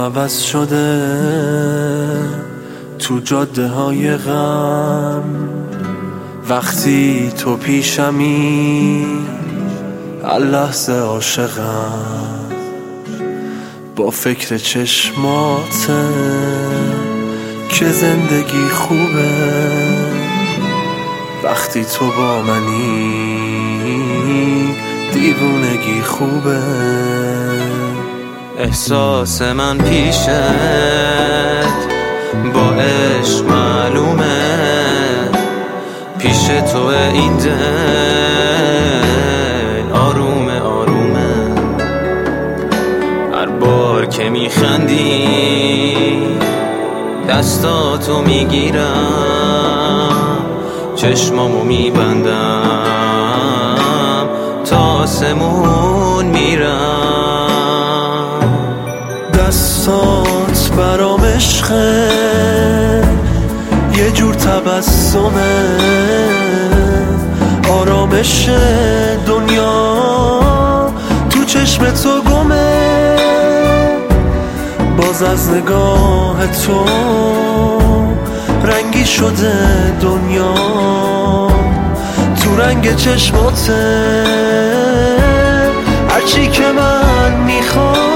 عوض شده تو جاده های غم، وقتی تو پیشمی هر لحظه عاشقم، با فکر چشماته که زندگی خوبه وقتی تو با منی، دیوونگی خوبه. احساس من پیشت با عشق معلومه، پیش تو این دل آرومه آرومه. هر بار که میخندی دستاتو میگیرم، چشمامو میبندم تا آسمون میرم. دستات برام عشقه، یه جور تبسمه، آرامش دنیا تو چشم تو گمه. باز از نگاه تو رنگی شده دنیا، تو رنگ چشماته هرچی که من میخوام.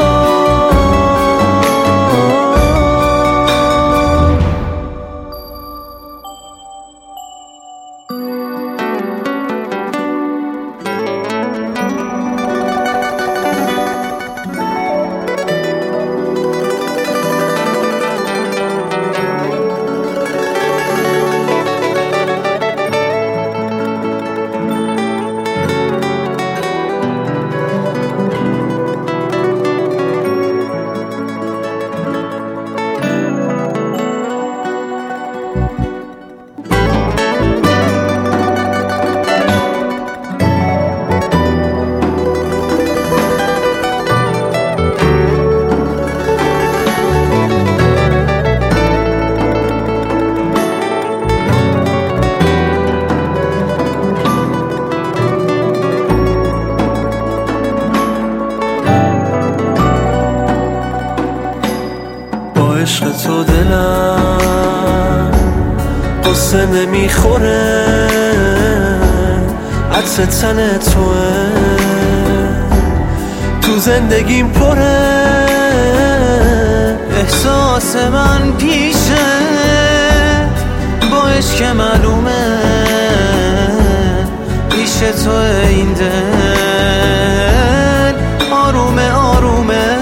عشق تو دلم قصه نمیخوره، عطر تن توه تو زندگیم پره. احساس من پیشه با عشق معلومه، پیش تو این دل آرومه آرومه.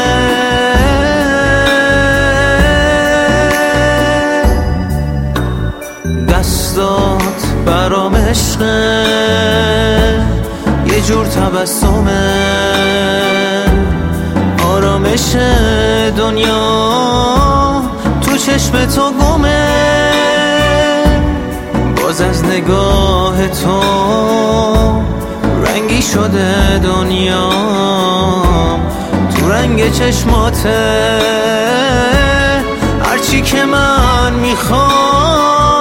دستات برام عشقه، یه جور تبسمه، آرامش دنیا تو چشم تو گمه. باز از نگاه تو رنگی شده دنیا، تو رنگ چشماته هرچی که من میخوام.